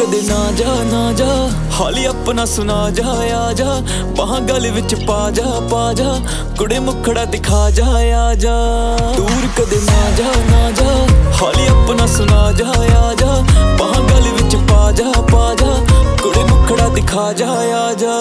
कदे ना जा हाली अपना सुना जा आ जा बाहां गल विच पा जा कुड़े मुखड़ा दिखा जा आ जा दूर कदे ना जा हाली अपना सुना जा आ जा बाहां गल विच पा जा कुड़े मुखड़ा दिखा जा आ जा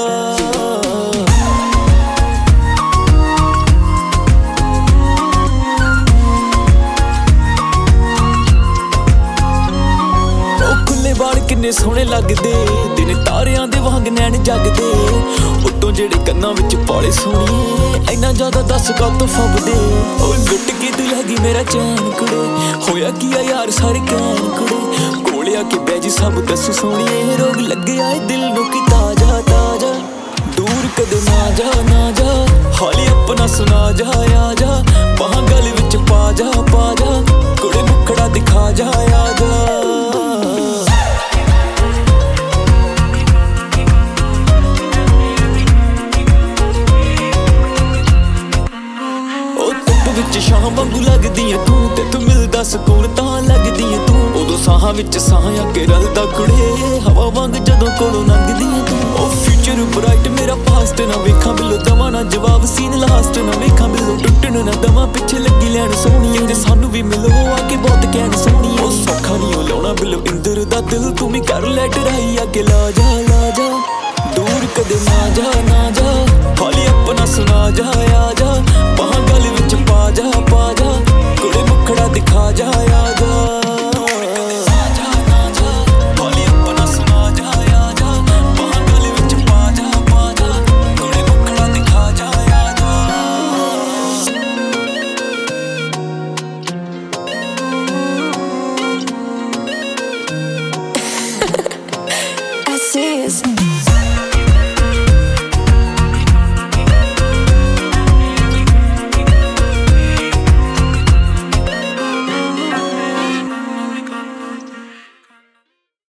वाल किन्ने सोहने लगदे दिन तारियां दे वांग नैन जगदे उत्तों जेड़े कन्नां विच पाले सोहणिए इन्ना ज्यादा दस कातों फबदे ओ लुट के तू लगी मेरा चैन कुड़े होया की आ यार सारे कैन कुड़े कोले आके बैजी सब दस सोहणिए रोग लग्गया दिल नूं की ताजा दूर कदे ना जा हाली अपना सुना जा आ जा बाहां गल विच पा जा कुड़े मुखड़ा दिखा जा आ जा शाम वांगू लगदी है तू ते तू मिलदा सुकून तां लगदी है तू उदों साहां विच साह आके रलदा कुड़े हवा वांग जदों कोलों लंघदी है तू ओ फ्यूचर ब्राइट मेरा पास्ट ना वेखां बिलो दवां ना जवाब सीन लास्ट ना वेखां बिलो टुटण ना दवां पिछे लगी लैण सोहणिए ते सानू भी मिलो आके बहुत कहण सोहणिए ओ सौखा नहीं लाउणा बिलो इंदर दा दिल तू भी कर लै डराई आके ला जा दूर कदे ना जा हाली अपना सुना जा